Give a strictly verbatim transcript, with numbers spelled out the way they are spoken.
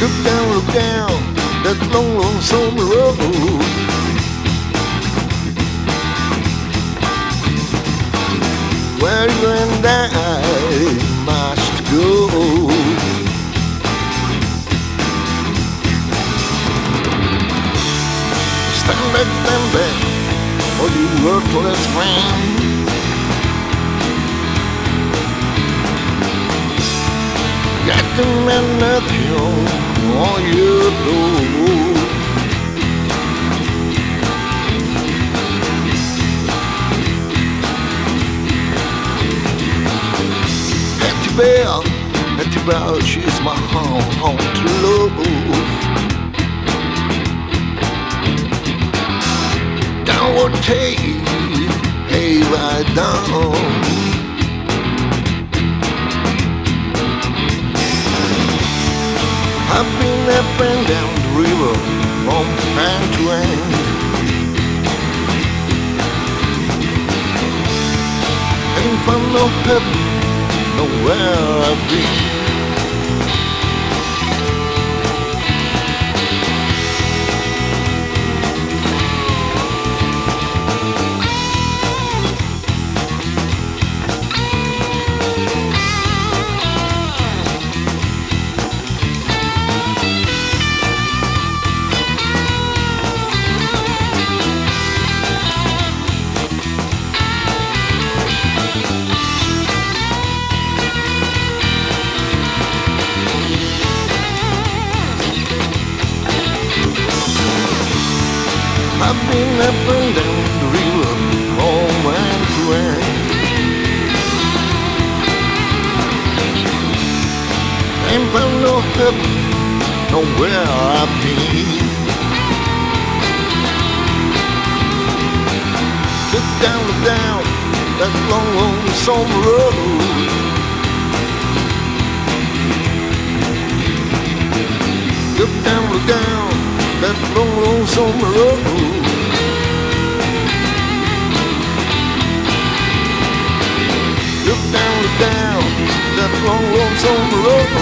Look down, look down that long, lonesome road. Where you and I must go. Stand back, stand back, or you worthless friend. Got the man nothing on your door. Hattie Bell, Hattie Bell, she's my home, home to love. Downward take, hey, right down. I've been up and down the river from end to end. Ain't found no heaven, nowhere I've been. I've been up and down the river from end to end. Ain't found no heaven, nowhere I've been. Look down, look down that long, lonesome road. Look down, look down that long, lonesome road. Look down, look down that long, lonesome road.